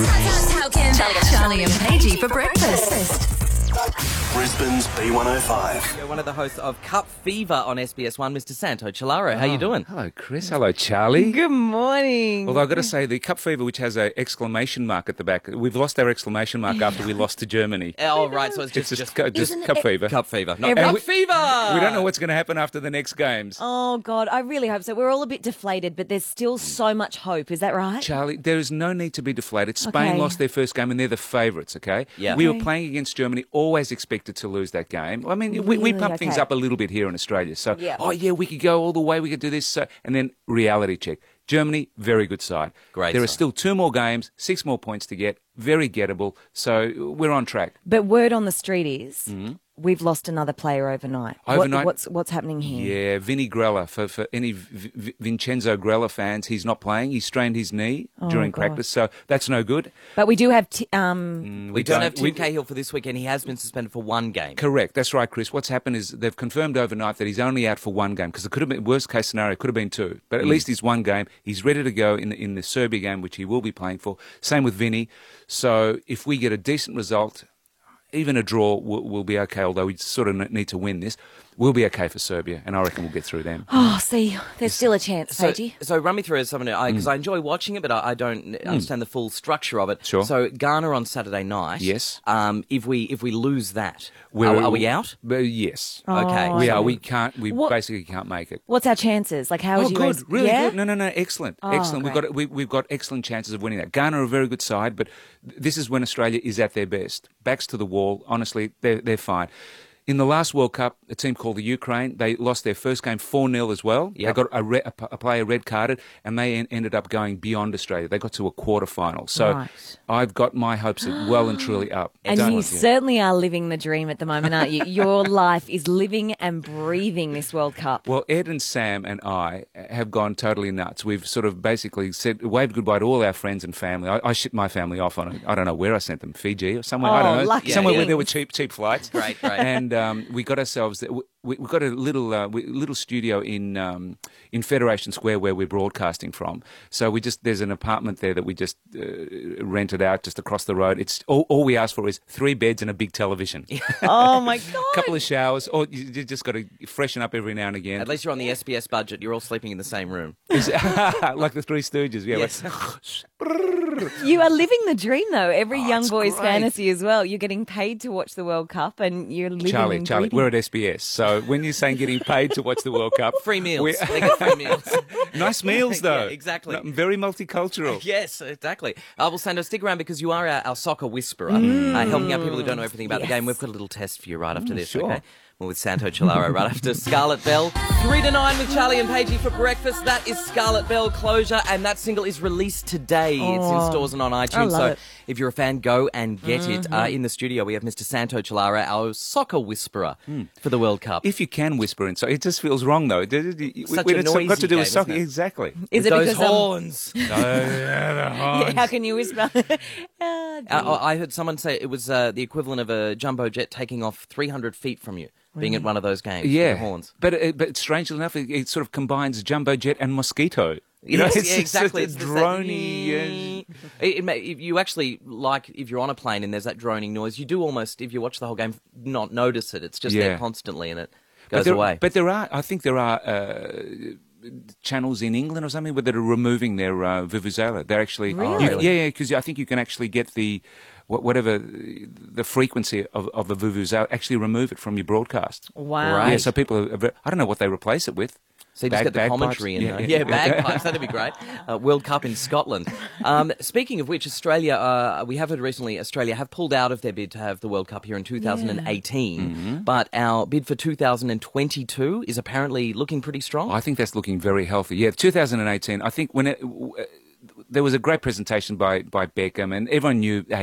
Charlie and Paige for breakfast. Brisbane's B105. You're one of the hosts of Cup Fever on SBS1, Mr. Santo Chilaro. How you doing? Hello, Chris. Hello, Charlie. Good morning. Although I've got to say, the Cup Fever, which has an exclamation mark at the back, we've lost our exclamation mark after we lost to Germany. Oh, right, so it's It's just just Cup Fever. Cup Fever. No, Every- Cup we- Fever! We don't know what's going to happen after the next games. Oh, God, I really hope so. We're all a bit deflated, but there's still so much hope. Is that right? Charlie, there is no need to be deflated. Spain Okay. lost their first game and they're the favourites, okay? Yeah. We were Okay. playing against Germany, always expected to lose that game. I mean, we Really? pump things Okay. up a little bit here in Australia. So, Yeah. oh, yeah, we could go all the way, we could do this. And then reality check. Germany, very good side. Great There are side. still 2 more games, 6 more points to get, very gettable. So we're on track. But word on the street is we've lost another player overnight. Overnight? What's happening here? Yeah, Vinny Grella. For any Vincenzo Grella fans, he's not playing. He strained his knee during God. practice, so that's no good. But we do have... We don't have Tim Cahill for this weekend. He has been suspended for one game. Correct, that's right, Chris. What's happened is they've confirmed overnight that he's only out for one game because it could have been worst case scenario. Could have been 2, but at least he's one game. He's ready to go in the Serbia game, which he will be playing for. Same with Vinny. So if we get a decent result, even a draw will be okay. Although we sort of need to win this, we'll be okay for Serbia, and I reckon we'll get through them. Oh, see, there's still a chance, Paige. So run me through something, because I enjoy watching it, but I don't understand the full structure of it. Sure. So Ghana on Saturday night. Yes. If we lose that, are we out? Yes. Okay. We Oh, are. We can't. We What- basically can't make it. What's our chances? Like, how would Oh, you... good, really yeah? good. No, excellent, excellent. great. We've got excellent chances of winning that. Ghana are a very good side, but this is when Australia is at their best. Backs to the wall. Honestly, they're fine. In the last World Cup, a team called the Ukraine, they lost their first game 4-0 as well. Yep. They got a player red carded, and they ended up going beyond Australia. They got to a quarter-final. So Right. I've got my hopes well and truly up. And Don't you want- certainly are living the dream at the moment, aren't you? Your life is living and breathing this World Cup. Well, Ed and Sam and I have gone totally nuts. We've sort of basically waved goodbye to all our friends and family. I shipped my family off on I don't know where I sent them, Fiji or somewhere. I Oh, don't know, lucky somewhere where there were things. cheap flights. Great. And we got ourselves. We got a little studio in Federation Square where we're broadcasting from. So there's an apartment there that we just rented out just across the road. It's all we ask for is 3 beds and a big television. Oh, my God. Couple of showers, or you just got to freshen up every now and again. At least you're on the SBS budget. You're all sleeping in the same room. Like the Three Stooges, yeah. Yes. You are living the dream, though. Every young it's boy's great. fantasy as well. You're getting paid to watch the World Cup, and you're living Charlie, and Charlie, breathing. we're at SBS. So when you're saying getting paid to watch the World Cup, Free meals. we're- They get free meals. nice meals though. Yeah, exactly. Very multicultural. Yes, exactly. Well, Sando, stick around because you are our soccer whisperer, helping out people who don't know everything about the Yes. game. We've got a little test for you right after this, sure. okay? Well, with Santo Chilaro right after Scarlet Bell. 3 to 9 with Charlie and Paigey for breakfast. That is Scarlet Bell Closure, and that single is released today. It's in stores and on iTunes. love So it. if you're a fan, go and get it. In the studio, we have Mr. Santo Chilaro, our soccer whisperer for the World Cup. If you can whisper in, so it just feels wrong though. Such a It's noisy got to do game, with soccer, isn't it? exactly. Is With it those because horns? How can you whisper? I heard someone say it was the equivalent of a jumbo jet taking off 300 feet from you, being at one of those games. with Yeah, the horns. but strangely enough, it sort of combines jumbo jet and mosquito. You know, Yes, it's yeah, exactly. It's It's drony. If you actually if you're on a plane and there's that droning noise, you do almost, if you watch the whole game, not notice it. It's just there Yeah. constantly and it But goes there, away. But I think there are channels in England or something that are removing their vuvuzela. They're actually, Really? yeah, because I think you can actually get the whatever the frequency of the vuvuzela, actually remove it from your broadcast. Wow. Right. Yeah, so people, I don't know what they replace it with. So you just get the Bagpipes? commentary in there. Yeah. Bagpipes, that'd be great. World Cup in Scotland. Speaking of which, Australia, we have heard recently, Australia have pulled out of their bid to have the World Cup here in 2018, but our bid for 2022 is apparently looking pretty strong. I think that's looking very healthy. Yeah, 2018, I think when there was a great presentation by Beckham, and everyone knew, hey, look,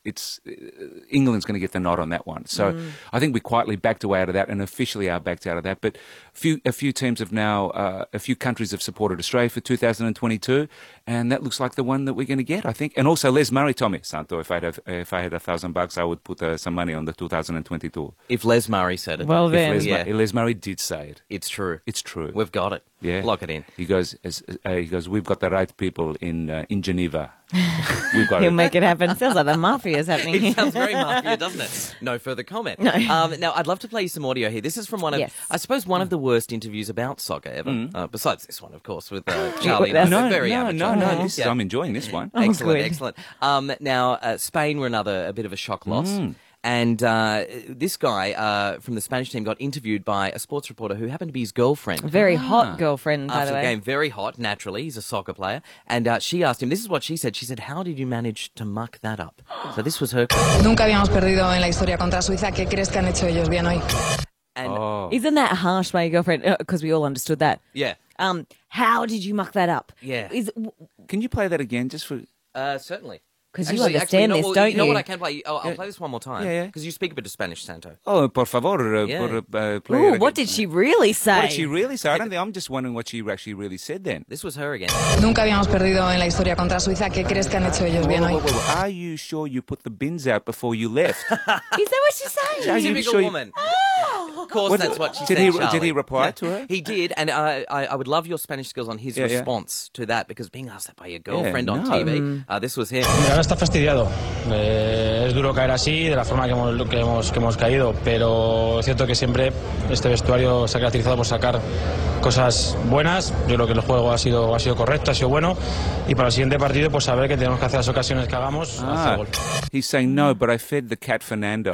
England's going to get the nod on that one. So I think we quietly backed away out of that and officially are backed out of that. But a few teams have now, a few countries have supported Australia for 2022, and that looks like the one that we're going to get, I think. And also Les Murray told me, Santo, if I had $1,000, I would put some money on the 2022. If Les Murray said it. Well, then. Les Murray did say it. It's true. It's true. We've got it. Yeah. Lock it in. He goes, we've got the right people in Geneva. We've got He'll it. make it happen. Sounds like the mafia's happening It here. sounds very mafia, doesn't it? No further comment. No. Now, I'd love to play you some audio here. This is from one of, Yes. I suppose, one of the worst interviews about soccer ever. Besides this one, of course, with Charlie. That's- They're very amateur. No. Yeah. I'm enjoying this one. Excellent, good. excellent. Now, Spain were a bit of a shock loss. And this guy from the Spanish team got interviewed by a sports reporter who happened to be his girlfriend. Very hot girlfriend, by After the the way. game, very hot, naturally. He's a soccer player. And she asked him, this is what she said. She said, how did you manage to muck that up? So this was her question. Nunca habíamos perdido en la historia contra Suiza. ¿Qué crees que han hecho ellos bien hoy? And Isn't that harsh by your girlfriend? Because we all understood that. yeah, How did you muck that up? Yeah. Can you play that again just for... certainly. 'Cause you Actually, understand you know, this, well, don't you know you? what I can play? I'll play this one more time. Yeah. Because you speak a bit of Spanish, Santo. Oh, por favor. Yeah. Play Ooh, it what again. did she really say? What did she really say? I'm just wondering what she actually really said then. This was her again. Nunca habíamos perdido en la historia contra Suiza. ¿Qué crees que han hecho ellos bien hoy? Whoa. Are you sure you put the bins out before you left? Is that what she's saying? Are you Typical sure you- woman. Of course, What- that's what she did said, he- Charlie. did he reply to her? He did, and I would love your Spanish skills on his Yeah. response to that, because being asked that by your girlfriend on no. TV, this was him. Ahora está fastidiado. Es duro caer así, de la forma que hemos caído, pero es cierto que siempre este vestuario se ha caracterizado por sacar cosas buenas. Yo creo que el juego ha sido correcto, ha sido bueno, y para el siguiente partido pues saber que tenemos que hacer las ocasiones que hagamos. hacer gol. He's saying, no, but I fed the cat Fernando.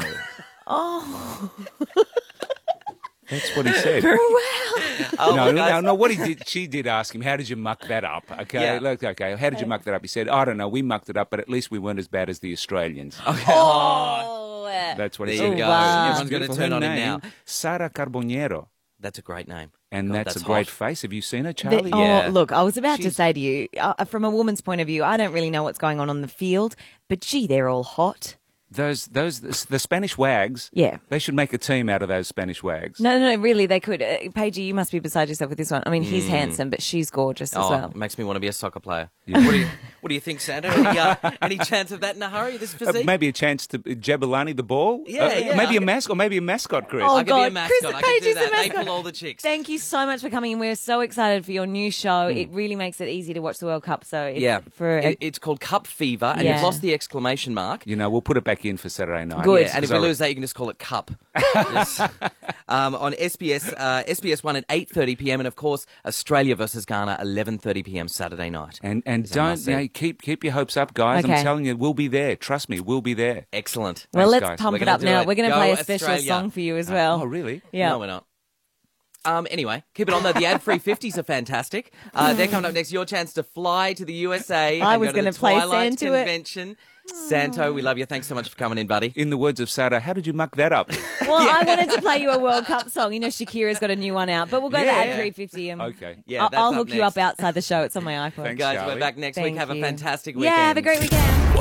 That's what he said. No. What he did, she did ask him, how did you muck that up? Okay, Yeah. look, okay, how did you muck that up? He said, I don't know, we mucked it up, but at least we weren't as bad as the Australians. Oh, That's what he There said. you go. wow. Everyone's going to Beautiful. turn Her on him name, now. Sara Carbonero. That's a great name. And God, that's a great hot. face. Have you seen her, The- Charlie? Yeah. look, I was about to She's- say to you, from a woman's point of view, I don't really know what's going on the field, but gee, they're all hot. The Spanish wags. Yeah. They should make a team out of those Spanish wags. No, really, they could. Paigey, you must be beside yourself with this one. I mean, he's handsome, but she's gorgeous as well. It makes me want to be a soccer player. What do you think, Santa? Any chance of that in a hurry, this physique? Maybe a chance to Jabulani the ball. Yeah. Maybe a mascot, Chris. Oh, I could be a God, mascot. Chris I could do Paige is that. a They mascot. pull all the chicks. Thank you so much for coming in. We're so excited for your new show. It really makes it easy to watch the World Cup. So It's called Cup Fever, and Yeah. you've lost the exclamation mark. You know, we'll put it back in for Saturday night. Good. Yeah, and if we lose that, you can just call it Cup. Yes. On SBS 1 at 8:30 p.m. and of course Australia versus Ghana 11:30 p.m. Saturday night. And Is that don't must see. keep your hopes up, guys. Okay. I'm telling you, we'll be there. Trust me, we'll be there. Excellent. Well, Thanks, let's guys. pump We're it gonna up do now. it. We're going to Go play a special Australia. song for you as well. Oh, really? Yeah. No, we're not. Anyway, keep it on though. The ad-free 50s are fantastic. They're coming up next. Your chance to fly to the USA. I and was go to gonna the play Twilight Santo it. Convention. Santo, we love you. Thanks so much for coming in, buddy. In the words of Sada, how did you muck that up? Well, I wanted to play you a World Cup song. You know, Shakira's got a new one out, but we'll go to Yeah. ad 350. And Okay. Yeah, that's I'll up hook you next. up outside the show. It's on my iPhone. Thanks, Guys, Charlie. we're back next week. Thank Have a you. fantastic weekend. Yeah, have a great weekend.